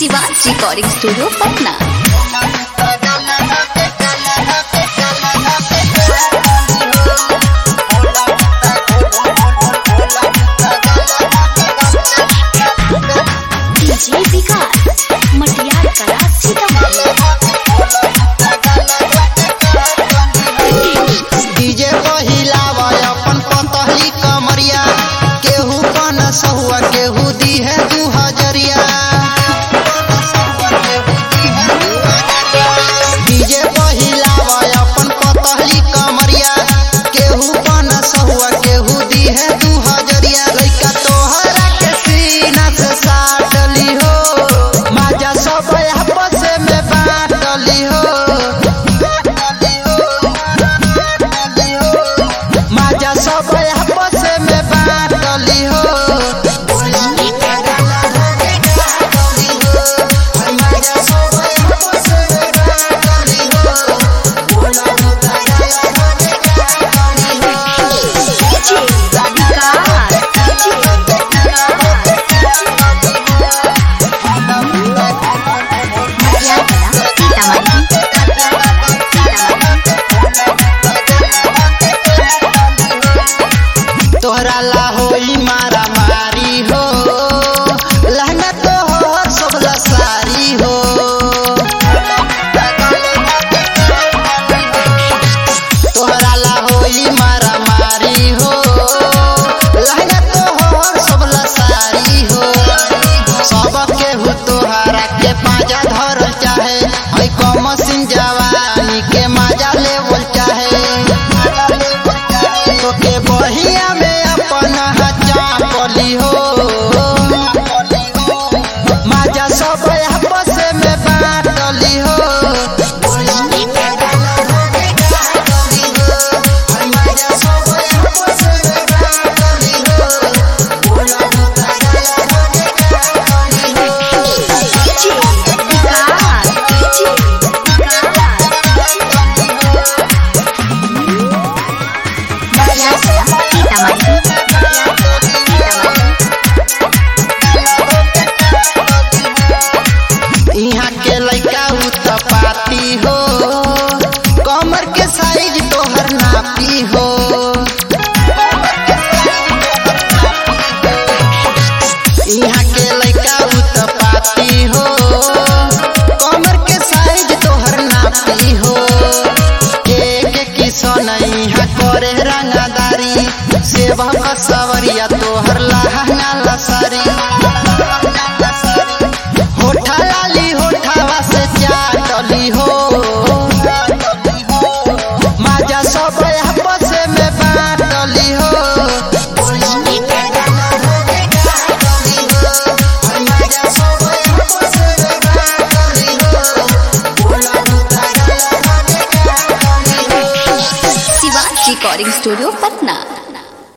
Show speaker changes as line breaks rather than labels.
Shivaji recording studio Patna. DJ Vikas Matiyar Kala Sitamarhi.
DJ पहिलावा अपन पतली कमरिया, केहू पन सहुआ केहू दी है 2000। डीजे पहिलावा अपन पतली कमरिया, केहू पन सहुआ केहू दी है 2000। लइका तोहरा के सीना से साटली हो, माजा सब आपस में बाटली हो। माजा सब आपस में बाटली हो। तोहरा ला होई मारा मारी हो, लहंगा तोहर सब लसारी हो। तोहरा ला होई मारा मारी हो, लहंगा तोहर सब लसारी हो। सब केहू तोहरा के पाजा धरल चाहे, हई कमसिन जवानी के मजा लेवल चाहे। तो के बहिया में अपन चापली हो, माजा सब आपस में बाटली हो। यहाँ के लइका उत्पाती हो, कमर के साइज तोहर नापी हो। यहाँ के लइका उत्पाती हो, कमर के साइज तोहर नापी हो। एक किसन यहाँ करे रंगदारी, सेवक सवरिया तोहर लहंगा लसारी। होठा लाली होठावा से चाटली हो, माजा सब आपस में बाटली हो।
Shivaji recording studio Patna.